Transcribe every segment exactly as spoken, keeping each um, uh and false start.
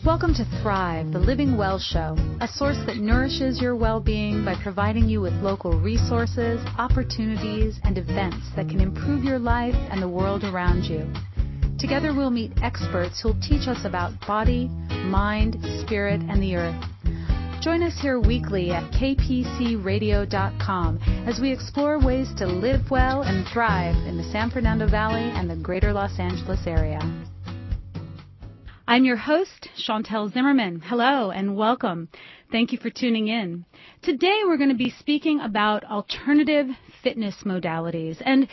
Welcome to Thrive, the Living Well Show, a source that nourishes your well-being by providing you with local resources, opportunities, and events that can improve your life and the world around you. Together we'll meet experts who'll teach us about body, mind, spirit, and the earth. Join us here weekly at k p c radio dot com as we explore ways to live well and thrive in the San Fernando Valley and the greater Los Angeles area. I'm your host, Chantel Zimmerman. Hello and welcome. Thank you for tuning in. Today we're going to be speaking about alternative fitness modalities. And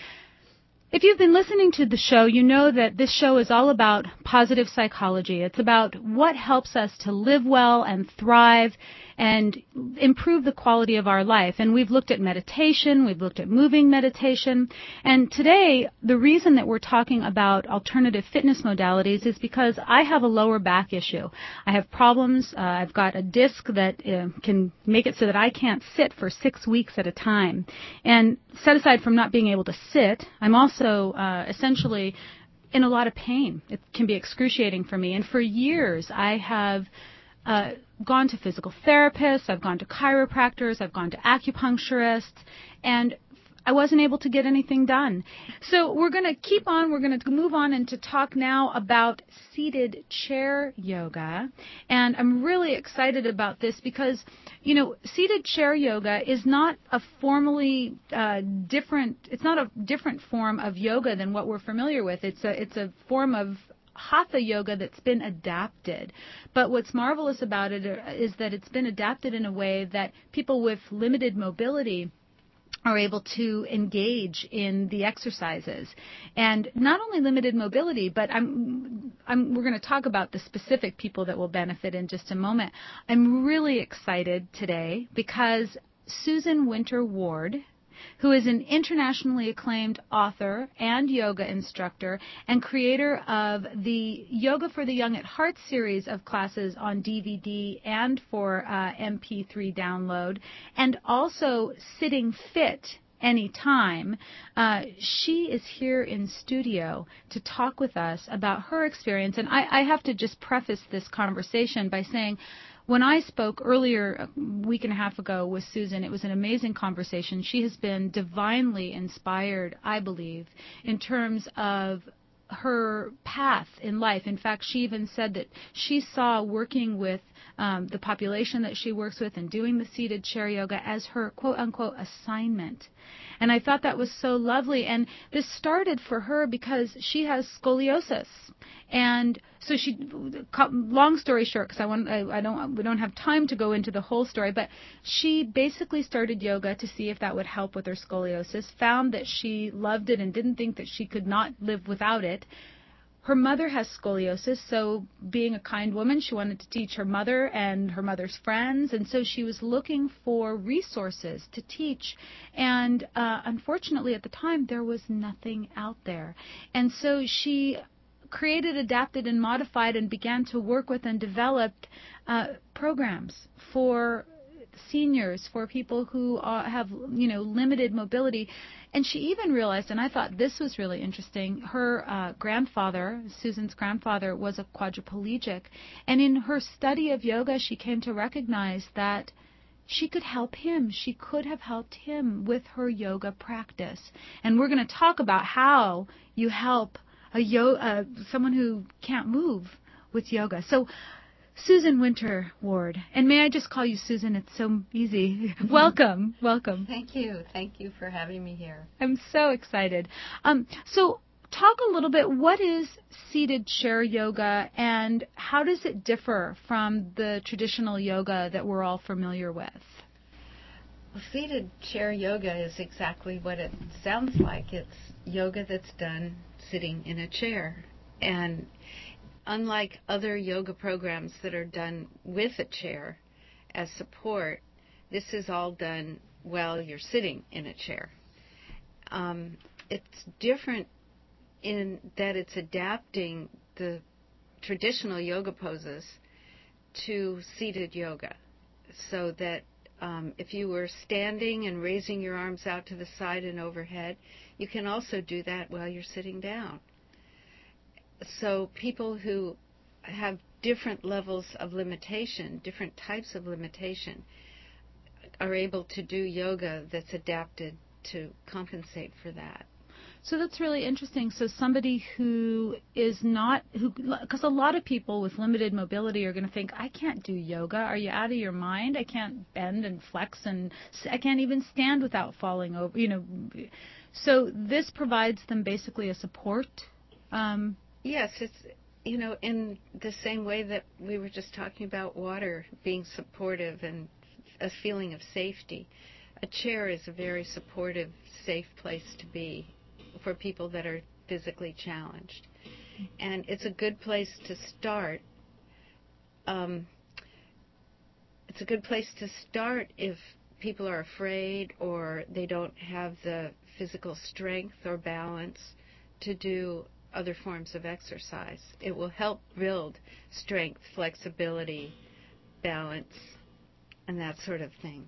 if you've been listening to the show, you know that this show is all about positive psychology. It's about what helps us to live well and thrive and improve the quality of our life. And we've looked at meditation, we've looked at moving meditation. And today, the reason that we're talking about alternative fitness modalities is because I have a lower back issue. I have problems. Uh, I've got a disc that uh, can make it so that I can't sit for six weeks at a time. And set aside from not being able to sit, I'm also uh, essentially in a lot of pain. It can be excruciating for me. And for years, I have uh, gone to physical therapists, I've gone to chiropractors, I've gone to acupuncturists, and I wasn't able to get anything done. So we're going to keep on, we're going to move on and to talk now about seated chair yoga. And I'm really excited about this because, you know, seated chair yoga is not a formally uh, different, it's not a different form of yoga than what we're familiar with. It's a, it's a form of Hatha yoga that's been adapted. But what's marvelous about it is that it's been adapted in a way that people with limited mobility are able to engage in the exercises. And not only limited mobility, but I'm, I'm, we're going to talk about the specific people that will benefit in just a moment. I'm really excited today because Susan Winter Ward, who is an internationally acclaimed author and yoga instructor and creator of the Yoga for the Young at Heart series of classes on D V D and for uh, M P three download, and also Sitting Fit Anytime. Uh, she is here in studio to talk with us about her experience. And I, I have to just preface this conversation by saying, when I spoke earlier, a week and a half ago with Susan, it was an amazing conversation. She has been divinely inspired, I believe, in terms of her path in life. In fact, she even said that she saw working with um, the population that she works with and doing the seated chair yoga as her quote-unquote assignment. And I thought that was so lovely. And this started for her because she has scoliosis. And so she, long story short, because I want, I, I don't, we don't have time to go into the whole story, but she basically started yoga to see if that would help with her scoliosis, found that she loved it and didn't think that she could not live without it. Her mother has scoliosis, so being a kind woman, she wanted to teach her mother and her mother's friends, and so she was looking for resources to teach. And uh, unfortunately, at the time, there was nothing out there. And so she created, adapted, and modified and began to work with and developed uh, programs for seniors, for people who uh, have, you know, limited mobility. And she even realized, and I thought this was really interesting, her uh, grandfather, Susan's grandfather, was a quadriplegic. And in her study of yoga, she came to recognize that she could help him. She could have helped him with her yoga practice. And we're going to talk about how you help a yo- uh, someone who can't move with yoga. So, Susan Winter Ward, and may I just call you Susan? It's so easy. Welcome, welcome. Thank you. Thank you for having me here. I'm so excited. Um, so talk a little bit, what is seated chair yoga and how does it differ from the traditional yoga that we're all familiar with? Well, seated chair yoga is exactly what it sounds like. It's yoga that's done sitting in a chair. And unlike other yoga programs that are done with a chair as support, this is all done while you're sitting in a chair. Um, it's different in that it's adapting the traditional yoga poses to seated yoga, so that um, if you were standing and raising your arms out to the side and overhead, you can also do that while you're sitting down. So people who have different levels of limitation, different types of limitation, are able to do yoga that's adapted to compensate for that. So that's really interesting. So somebody who is not, who, because a lot of people with limited mobility are going to think, I can't do yoga. Are you out of your mind? I can't bend and flex, and I can't even stand without falling over. You know, so this provides them basically a support. Um, yes, it's, you know, in the same way that we were just talking about water being supportive and a feeling of safety. A chair is a very supportive, safe place to be for people that are physically challenged. And it's a good place to start. Um, it's a good place to start if people are afraid or they don't have the physical strength or balance to do other forms of exercise. It will help build strength, flexibility, balance, and that sort of thing.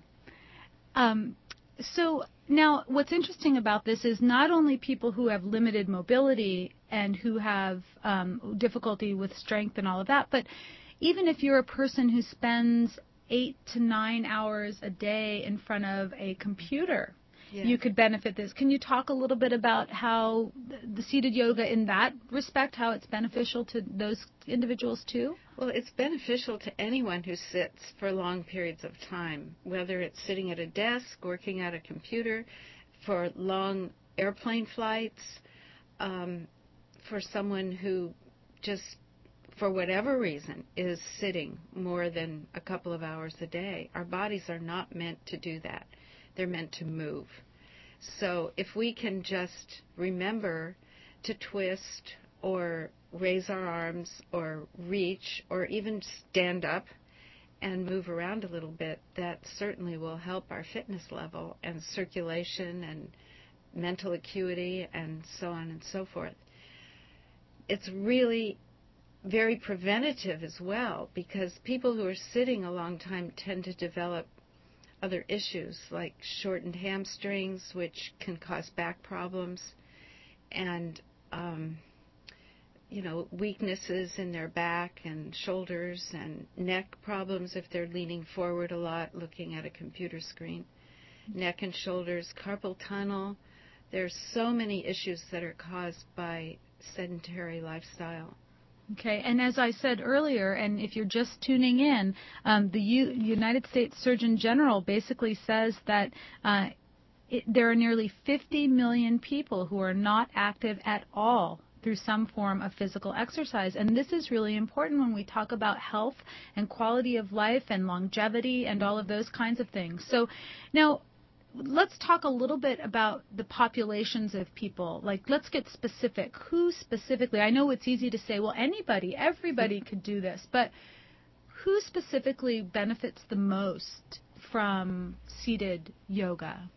Um, so now what's interesting about this is not only people who have limited mobility and who have um, difficulty with strength and all of that, but even if you're a person who spends eight to nine hours a day in front of a computer, yes, you could benefit this. Can you talk a little bit about how the seated yoga in that respect, how it's beneficial to those individuals too? Well, it's beneficial to anyone who sits for long periods of time, whether it's sitting at a desk, working at a computer, for long airplane flights, um, for someone who just, for whatever reason, is sitting more than a couple of hours a day. Our bodies are not meant to do that. They're meant to move. So if we can just remember to twist or raise our arms or reach or even stand up and move around a little bit, that certainly will help our fitness level and circulation and mental acuity and so on and so forth. It's really very preventative as well, because people who are sitting a long time tend to develop other issues like shortened hamstrings, which can cause back problems, and um, you know, weaknesses in their back and shoulders and neck problems if they're leaning forward a lot looking at a computer screen. Neck and shoulders, carpal tunnel. There's so many issues that are caused by sedentary lifestyle. Okay, and as I said earlier, and if you're just tuning in, um, the U- United States Surgeon General basically says that uh, it, there are nearly fifty million people who are not active at all through some form of physical exercise. And this is really important when we talk about health and quality of life and longevity and all of those kinds of things. So now, let's talk a little bit about the populations of people. Like, let's get specific. Who specifically? I know it's easy to say, well, anybody, everybody could do this, but who specifically benefits the most from seated yoga?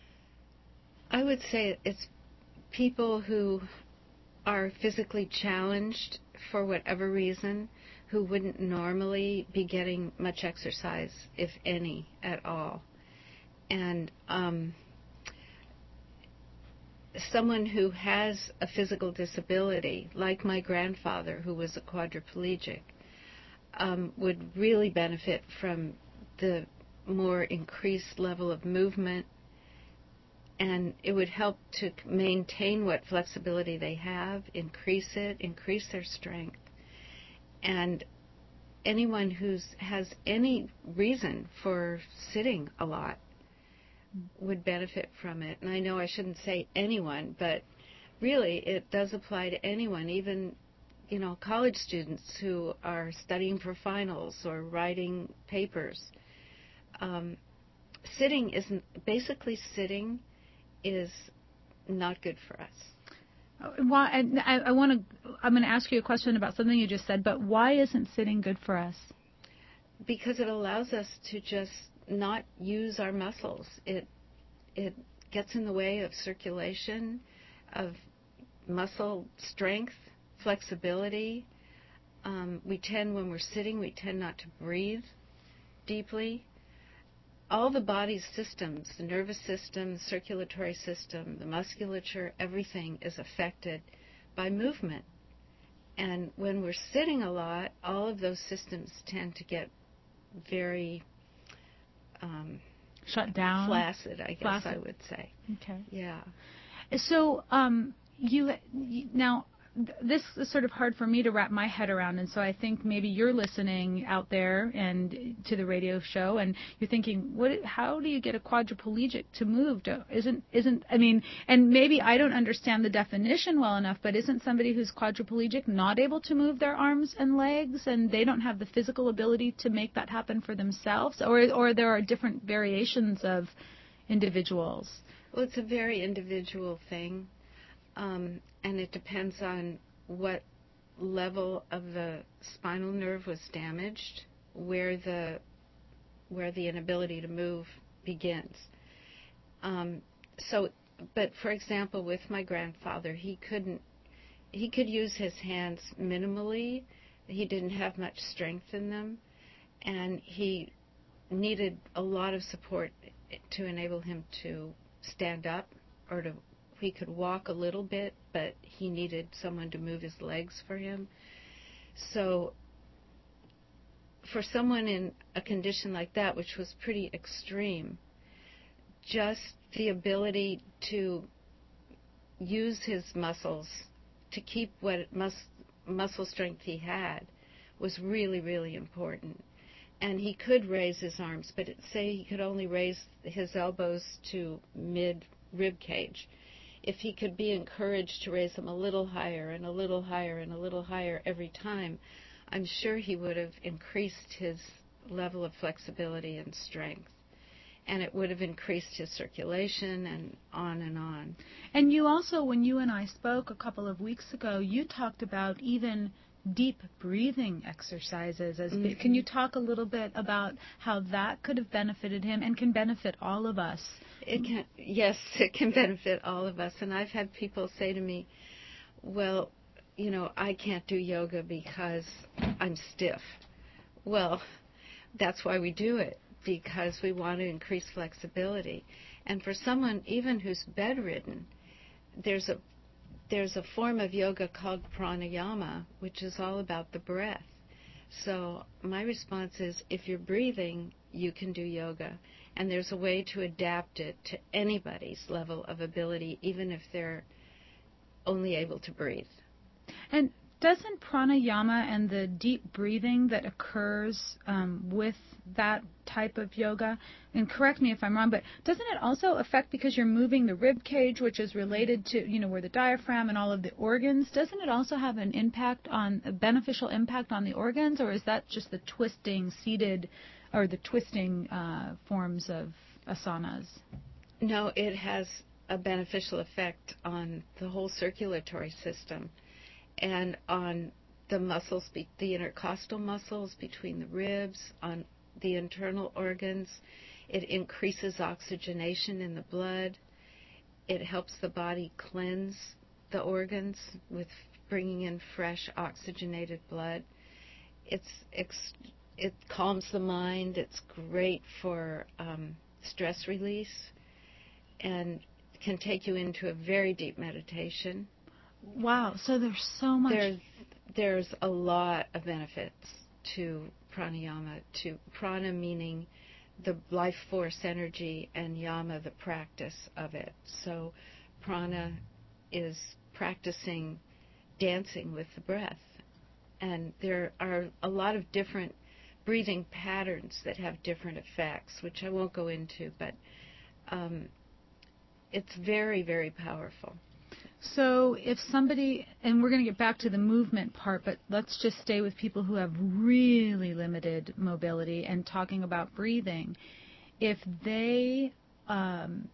I would say it's people who are physically challenged for whatever reason, who wouldn't normally be getting much exercise, if any, at all. And um, someone who has a physical disability, like my grandfather, who was a quadriplegic, um, would really benefit from the more increased level of movement, and it would help to maintain what flexibility they have, increase it, increase their strength. And anyone who has any reason for sitting a lot would benefit from it. And I know I shouldn't say anyone, but really it does apply to anyone, even, you know, college students who are studying for finals or writing papers. Um, sitting isn't, basically sitting is not good for us. Why? And I, I want to. I'm going to ask you a question about something you just said. But why isn't sitting good for us? Because it allows us to just not use our muscles. It it gets in the way of circulation, of muscle strength, flexibility. Um, we tend, when we're sitting, we tend not to breathe deeply. All the body's systems, the nervous system, the circulatory system, the musculature, everything is affected by movement. And when we're sitting a lot, all of those systems tend to get very um, shut down, flaccid, I guess flaccid. I would say. Okay. Yeah. So um, you, you now. This is sort of hard for me to wrap my head around, and so I think maybe you're listening out there and to the radio show, and you're thinking, what? How do you get a quadriplegic to move? To, isn't isn't I mean, and maybe I don't understand the definition well enough, but isn't somebody who's quadriplegic not able to move their arms and legs, and they don't have the physical ability to make that happen for themselves, or or there are different variations of individuals? Well, it's a very individual thing. Um, and it depends on what level of the spinal nerve was damaged, where the where the inability to move begins. Um, so, but for example, with my grandfather, he couldn't he could use his hands minimally. He didn't have much strength in them, and he needed a lot of support to enable him to stand up or to. He could walk a little bit, but he needed someone to move his legs for him. So for someone in a condition like that, which was pretty extreme, just the ability to use his muscles to keep what mus- muscle strength he had was really, really important. And he could raise his arms, but it, say he could only raise his elbows to mid-rib cage. If he could be encouraged to raise them a little higher and a little higher and a little higher every time, I'm sure he would have increased his level of flexibility and strength. And it would have increased his circulation and on and on. And you also, when you and I spoke a couple of weeks ago, you talked about even deep breathing exercises. As mm-hmm. Can you talk a little bit about how that could have benefited him and can benefit all of us? It can, yes, it can benefit all of us. And I've had people say to me, well, you know, I can't do yoga because I'm stiff. Well, that's why we do it, because we want to increase flexibility. And for someone even who's bedridden, there's a there's a form of yoga called pranayama, which is all about the breath. So my response is, if you're breathing, you can do yoga. And there's a way to adapt it to anybody's level of ability, even if they're only able to breathe. And doesn't pranayama and the deep breathing that occurs um, with that type of yoga, and correct me if I'm wrong, but doesn't it also affect, because you're moving the rib cage, which is related to, you know, where the diaphragm and all of the organs, doesn't it also have an impact on, a beneficial impact on the organs, or is that just the twisting, seated, or the twisting uh, forms of asanas? No, it has a beneficial effect on the whole circulatory system and on the muscles, the intercostal muscles between the ribs, on the internal organs. It increases oxygenation in the blood. It helps the body cleanse the organs with bringing in fresh oxygenated blood. It's, it's it calms the mind. It's great for um, stress release and can take you into a very deep meditation. Wow, so there's so much. There's, there's a lot of benefits to pranayama, to prana meaning the life force energy and yama the practice of it. So prana is practicing dancing with the breath. And there are a lot of different breathing patterns that have different effects, which I won't go into, but um, it's very, very powerful. So if somebody, and we're going to get back to the movement part, but let's just stay with people who have really limited mobility and talking about breathing. If they, um,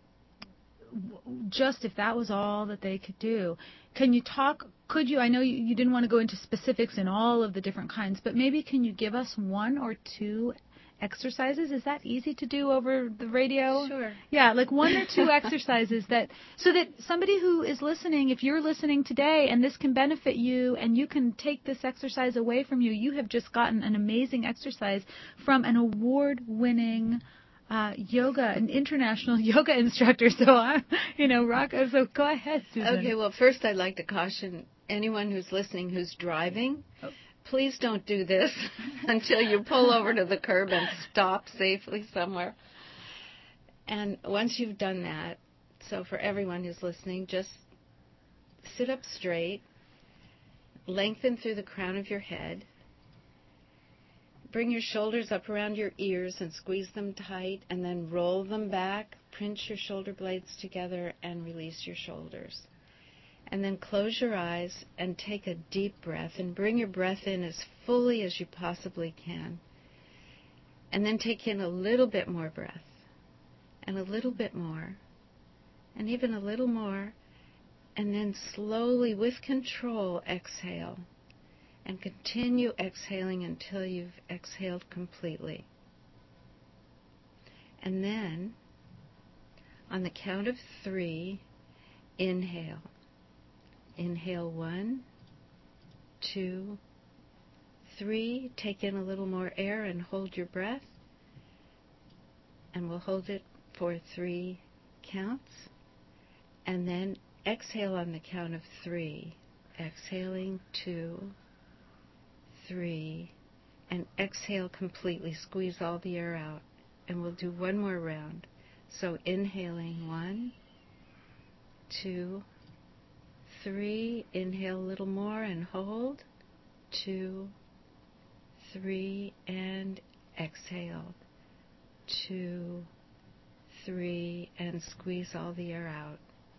just if that was all that they could do, can you talk, could you, I know you, you didn't want to go into specifics in all of the different kinds, but maybe can you give us one or two exercises? Is that easy to do over the radio? Sure. Yeah, like one or two exercises that, so that somebody who is listening, if you're listening today and this can benefit you and you can take this exercise away from you, you have just gotten an amazing exercise from an award-winning uh, yoga, an international yoga instructor. So I'm, you know, rock. So go ahead, Susan. Okay. Well, first I'd like to caution anyone who's listening who's driving, oh. please don't do this until you pull over to the curb and stop safely somewhere. And once you've done that, so for everyone who's listening, just sit up straight, lengthen through the crown of your head, bring your shoulders up around your ears and squeeze them tight, and then roll them back, pinch your shoulder blades together, and release your shoulders. And then close your eyes and take a deep breath, and bring your breath in as fully as you possibly can. And then take in a little bit more breath, and a little bit more, and even a little more, and then slowly, with control, exhale. And continue exhaling until you've exhaled completely. And then, on the count of three, inhale. Inhale one, two, three. Take in a little more air and hold your breath. And we'll hold it for three counts. And then exhale on the count of three. Exhaling two, three, and exhale completely. Squeeze all the air out. And we'll do one more round. So inhaling one, two, three. Inhale a little more and hold. Two, three, and exhale. Two, three, and squeeze all the air out.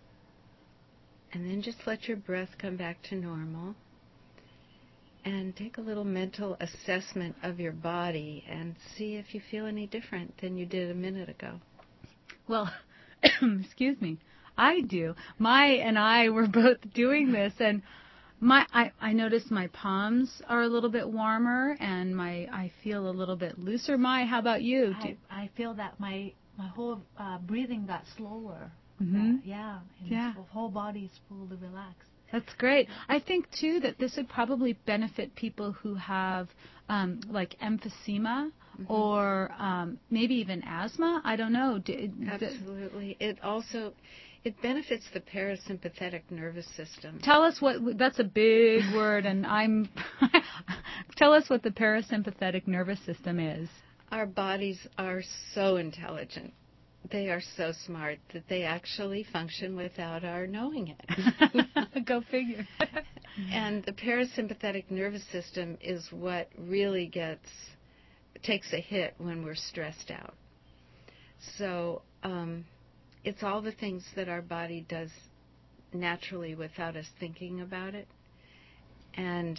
And then just let your breath come back to normal. And take a little mental assessment of your body and see if you feel any different than you did a minute ago. Well, excuse me, I do. Mai and I were both doing this, and my I, I noticed my palms are a little bit warmer, and my I feel a little bit looser. Mai, how about you? I, I feel that my my whole uh, breathing got slower. Mm-hmm. Uh, yeah, and yeah. the whole body is fully relaxed. That's great. I think, too, that this would probably benefit people who have, um, like, emphysema mm-hmm. or um, maybe even asthma. I don't know. D- Absolutely. It also, it benefits the parasympathetic nervous system. Tell us what, that's a big word, and I'm, tell us what the parasympathetic nervous system is. Our bodies are so intelligent. They are so smart that they actually function without our knowing it. Go figure. And the parasympathetic nervous system is what really gets, takes a hit when we're stressed out. So um, it's all the things that our body does naturally without us thinking about it. And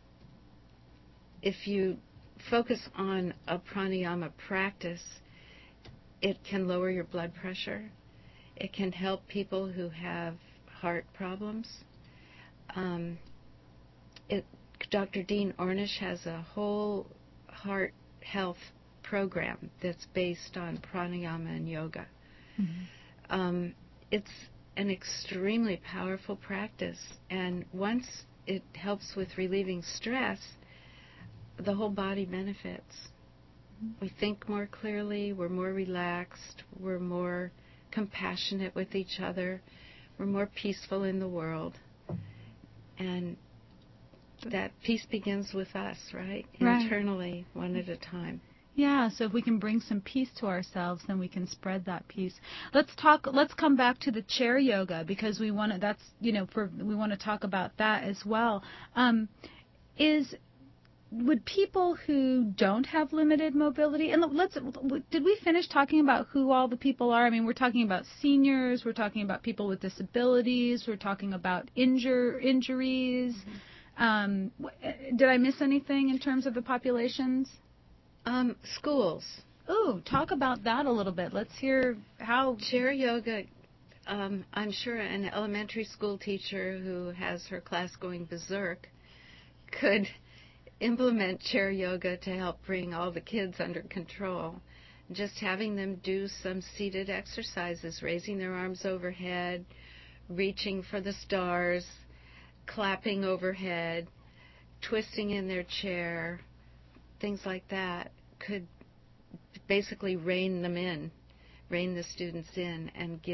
if you focus on a pranayama practice, it can lower your blood pressure. It can help people who have heart problems. Um, it, Doctor Dean Ornish has a whole heart health program that's based on pranayama and yoga. Mm-hmm. Um, it's an extremely powerful practice, and once it helps with relieving stress, the whole body benefits. We think more clearly, we're more relaxed, we're more compassionate with each other, we're more peaceful in the world. And that peace begins with us, right? Right. Internally, one at a time. Yeah, so if we can bring some peace to ourselves, then we can spread that peace. Let's talk, let's come back to the chair yoga, because we want to, that's, you know, for, we want to talk about that as well. Um, is... Would people who don't have limited mobility, and let's, did we finish talking about who all the people are? I mean, we're talking about seniors, we're talking about people with disabilities, we're talking about injure, injuries. Mm-hmm. Um, did I miss anything in terms of the populations? Um, schools. Ooh, talk about that a little bit. Let's hear how... Chair yoga, um, I'm sure an elementary school teacher who has her class going berserk could implement chair yoga to help bring all the kids under control. Just having them do some seated exercises, raising their arms overhead, reaching for the stars, clapping overhead, twisting in their chair, things like that could basically rein them in, rein the students in, and give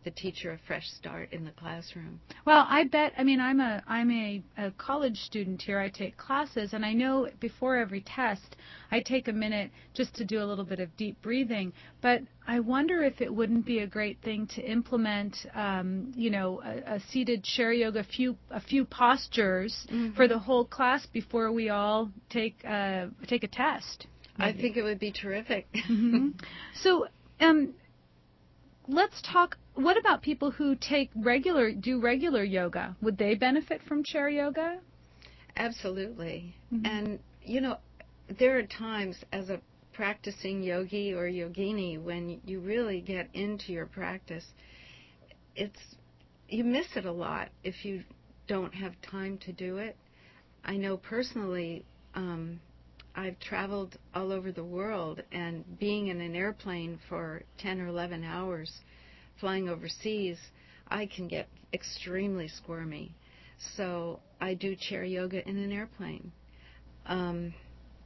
the teacher a fresh start in the classroom. Well, I bet, I mean, I'm a I'm a, a college student here. I take classes, and I know before every test, I take a minute just to do a little bit of deep breathing. But I wonder if it wouldn't be a great thing to implement, um, you know, a, a seated chair yoga, a few a few postures mm-hmm. for the whole class before we all take uh, take a test. Maybe. I think it would be terrific. Mm-hmm. So, um, let's talk. What about people who take regular, do regular yoga? Would they benefit from chair yoga? Absolutely. Mm-hmm. And, you know, there are times as a practicing yogi or yogini when you really get into your practice, it's, you miss it a lot if you don't have time to do it. I know personally, um, I've traveled all over the world, and being in an airplane for ten or eleven hours, flying overseas, I can get extremely squirmy. So I do chair yoga in an airplane. Um,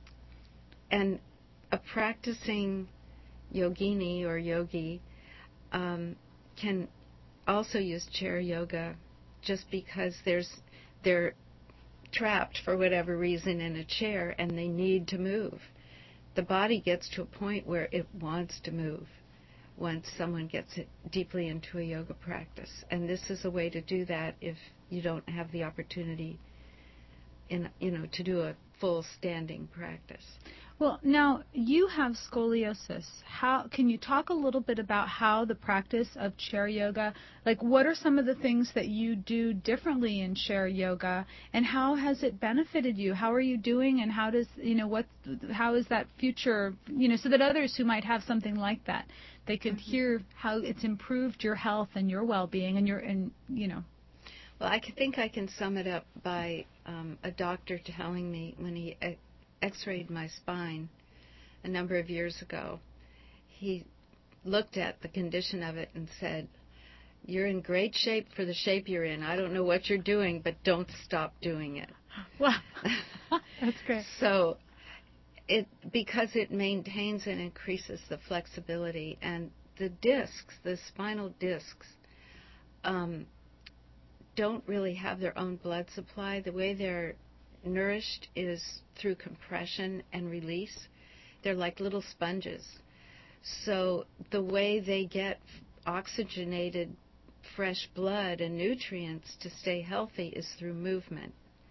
and a practicing yogini or yogi um, can also use chair yoga just because there's they're trapped for whatever reason in a chair and they need to move. The body gets to a point where it wants to move once someone gets it deeply into a yoga practice. And this is a way to do that if you don't have the opportunity in, you know, to do a full standing practice. Well, now you have scoliosis. How can you talk a little bit about how the practice of chair yoga, like what are some of the things that you do differently in chair yoga, and how has it benefited you? How are you doing, and how does, you know, what, how is that future, you know, so that others who might have something like that, they could mm-hmm. hear how it's improved your health and your well-being and your, and you know. Well, I think I can sum it up by um, a doctor telling me when he x-rayed my spine a number of years ago. He looked at the condition of it and said, "You're in great shape for the shape you're in. I don't know what you're doing, but don't stop doing it." Wow. That's great. So it because it maintains and increases the flexibility, and the discs, the spinal discs, um, don't really have their own blood supply. The way they're nourished is through compression and release. They're like little sponges. So the way they get oxygenated fresh blood and nutrients to stay healthy is through movement.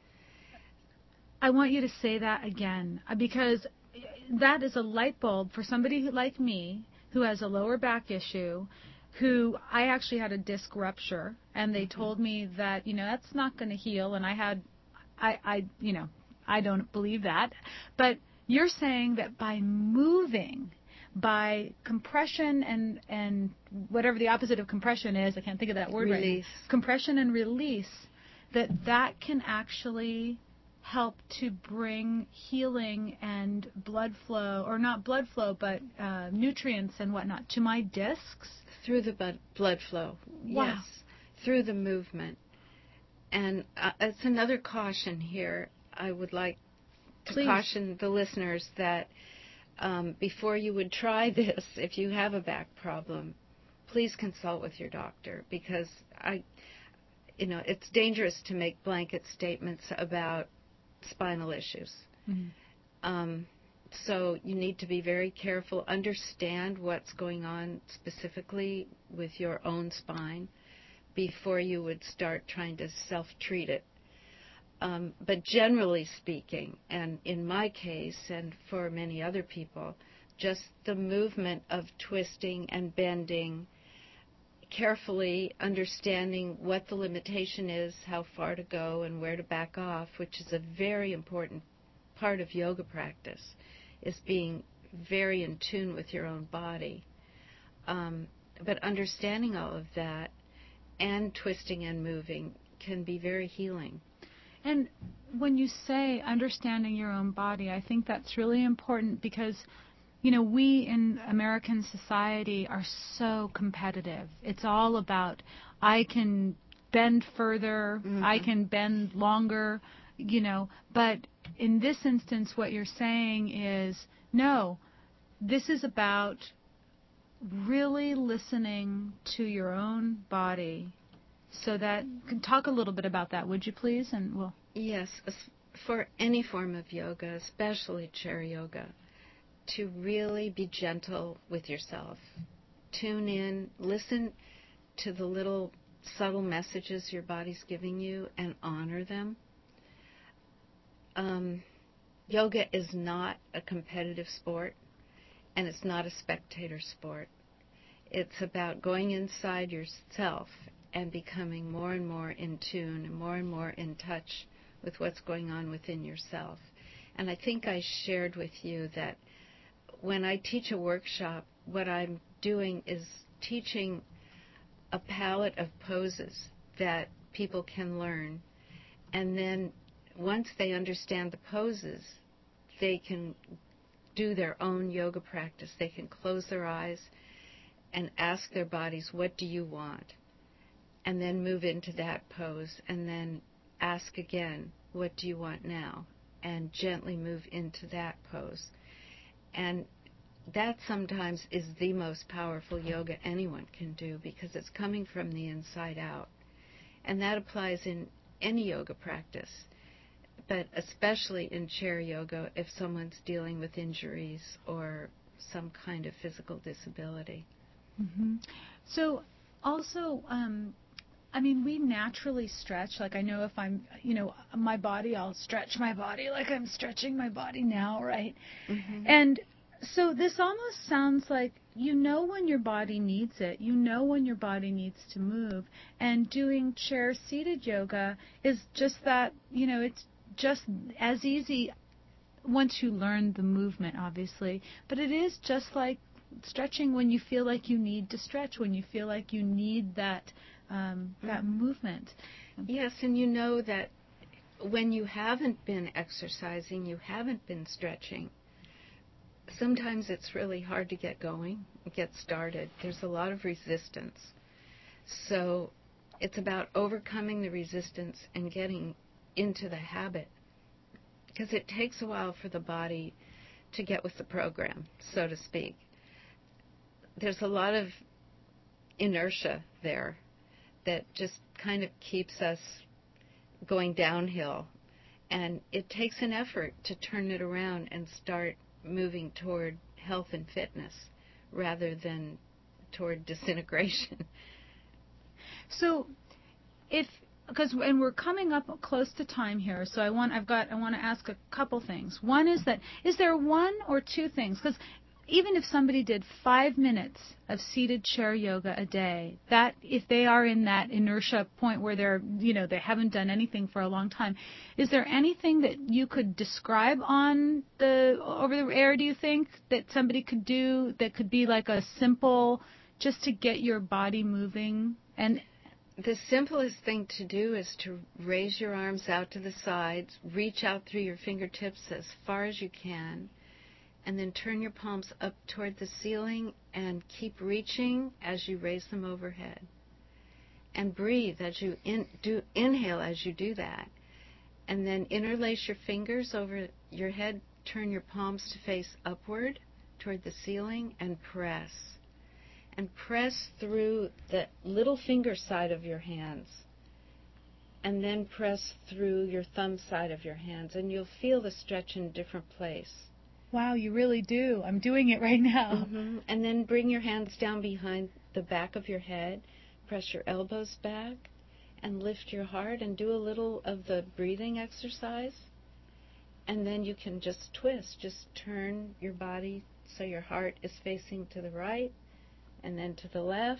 I want you to say that again, because that is a light bulb for somebody who, like me, who has a lower back issue, who I actually had a disc rupture, and they mm-hmm. told me that, you know, that's not going to heal, and I had I, I, you know, I don't believe that. But you're saying that by moving, by compression and, and whatever the opposite of compression is, I can't think of that word release. right now. Compression and release, that that can actually help to bring healing and blood flow, or not blood flow, but uh, nutrients and whatnot to my discs? Through the blood flow, wow. Yes. Through the movement. And uh, it's another caution here. I would like to Please. caution the listeners that um, before you would try this, if you have a back problem, please consult with your doctor, because I, you know, it's dangerous to make blanket statements about spinal issues. Mm-hmm. Um, so you need to be very careful, understand what's going on specifically with your own spine before you would start trying to self-treat it. Um, but generally speaking, and in my case and for many other people, just the movement of twisting and bending, carefully understanding what the limitation is, how far to go and where to back off, which is a very important part of yoga practice, is being very in tune with your own body. Um, but understanding all of that and twisting and moving can be very healing. And when you say understanding your own body, I think that's really important because, you know, we in American society are so competitive. It's all about, I can bend further, mm-hmm. I can bend longer, you know. But in this instance, what you're saying is, no, this is about really listening to your own body. So that, can talk a little bit about that, would you please? And we'll. Yes, for any form of yoga, especially chair yoga, to really be gentle with yourself. Tune in, listen to the little subtle messages your body's giving you and honor them. Um, yoga is not a competitive sport, and it's not a spectator sport. It's about going inside yourself and becoming more and more in tune and more and more in touch with what's going on within yourself. And I think I shared with you that when I teach a workshop, what I'm doing is teaching a palette of poses that people can learn. And then once they understand the poses, they can do their own yoga practice. They can close their eyes and ask their bodies, what do you want? And then move into that pose, and then ask again, what do you want now? And gently move into that pose. And that sometimes is the most powerful yoga anyone can do, because it's coming from the inside out. And that applies in any yoga practice, but especially in chair yoga if someone's dealing with injuries or some kind of physical disability. Mm-hmm. So also, um, I mean, we naturally stretch. Like, I know if I'm, you know, my body, I'll stretch my body like I'm stretching my body now, right? Mm-hmm. And so this almost sounds like you know when your body needs it. You know when your body needs to move. And doing chair-seated yoga is just that, you know, it's just as easy once you learn the movement, obviously. But it is just like stretching when you feel like you need to stretch, when you feel like you need that um, that mm-hmm. movement. Yes, and you know that when you haven't been exercising, you haven't been stretching, sometimes it's really hard to get going, get started. There's a lot of resistance. So it's about overcoming the resistance and getting into the habit, because it takes a while for the body to get with the program, so to speak. There's a lot of inertia there that just kind of keeps us going downhill. And it takes an effort to turn it around and start moving toward health and fitness rather than toward disintegration. So if, because, and we're coming up close to time here, so I want, I've got, I want to ask a couple things. One is that, is there one or two things, because even if somebody did five minutes of seated chair yoga a day, that if they are in that inertia point where they're, you know, they haven't done anything for a long time, is there anything that you could describe on the over the air, do you think, that somebody could do that could be like a simple, just to get your body moving? And the simplest thing to do is to raise your arms out to the sides, reach out through your fingertips as far as you can, and then turn your palms up toward the ceiling and keep reaching as you raise them overhead. And breathe as you in, do inhale as you do that. And then interlace your fingers over your head, turn your palms to face upward toward the ceiling, and press. And press through the little finger side of your hands. And then press through your thumb side of your hands, and you'll feel the stretch in a different place. Wow, you really do. I'm doing it right now. Mm-hmm. And then bring your hands down behind the back of your head. Press your elbows back and lift your heart and do a little of the breathing exercise. And then you can just twist. Just turn your body so your heart is facing to the right and then to the left.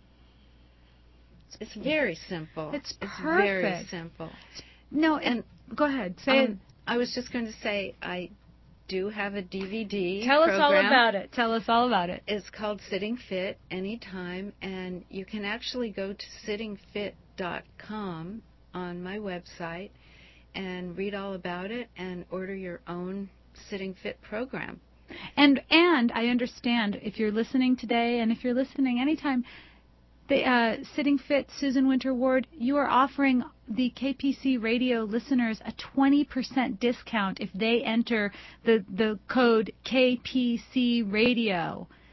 It's very simple. It's perfect. It's very simple. No, and go ahead. Say um, it. I was just going to say I do have a D V D Tell program. us all about it. Tell us all about it. It's called Sitting Fit Anytime, and you can actually go to sitting fit dot com on my website and read all about it and order your own Sitting Fit program. And and I understand if you're listening today and if you're listening anytime, the uh, Sitting Fit, Susan Winter Ward, you are offering the K P C radio listeners a twenty percent discount if they enter the, the code K P C radio.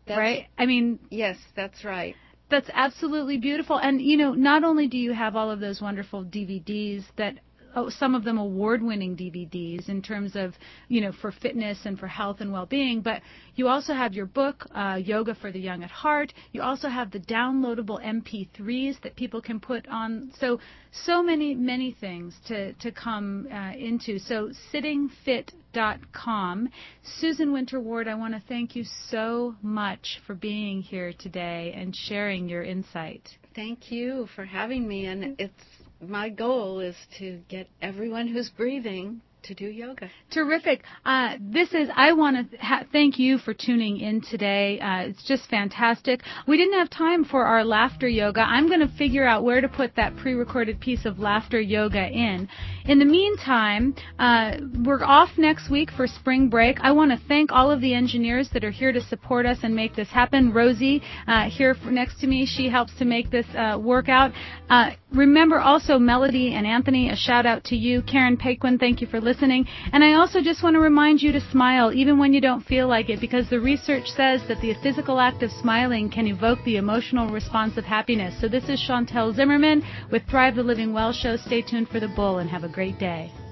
That's, right? I mean, yes, that's right. That's absolutely beautiful. And, you know, not only do you have all of those wonderful D V Ds that, oh, some of them award-winning D V Ds in terms of, you know, for fitness and for health and well-being, but you also have your book, uh, Yoga for the Young at Heart. You also have the downloadable M P threes that people can put on. So, so many, many things to, to come uh, into. So, sitting fit dot com. Susan Winter Ward, I want to thank you so much for being here today and sharing your insight. Thank you for having me, and it's my goal is to get everyone who's breathing to do yoga. Terrific. Uh, this is, I want to ha- thank you for tuning in today. Uh, it's just fantastic. We didn't have time for our laughter yoga. I'm going to figure out where to put that pre-recorded piece of laughter yoga in. In the meantime, uh, we're off next week for spring break. I want to thank all of the engineers that are here to support us and make this happen. Rosie, uh, here for, next to me, she helps to make this uh, work out. Uh, remember also Melody and Anthony, a shout out to you. Karen Paquin, thank you for listening. And I also just want to remind you to smile even when you don't feel like it, because the research says that the physical act of smiling can evoke the emotional response of happiness. So this is Chantel Zimmerman with Thrive the Living Well Show. Stay tuned for The Bull and have a great day.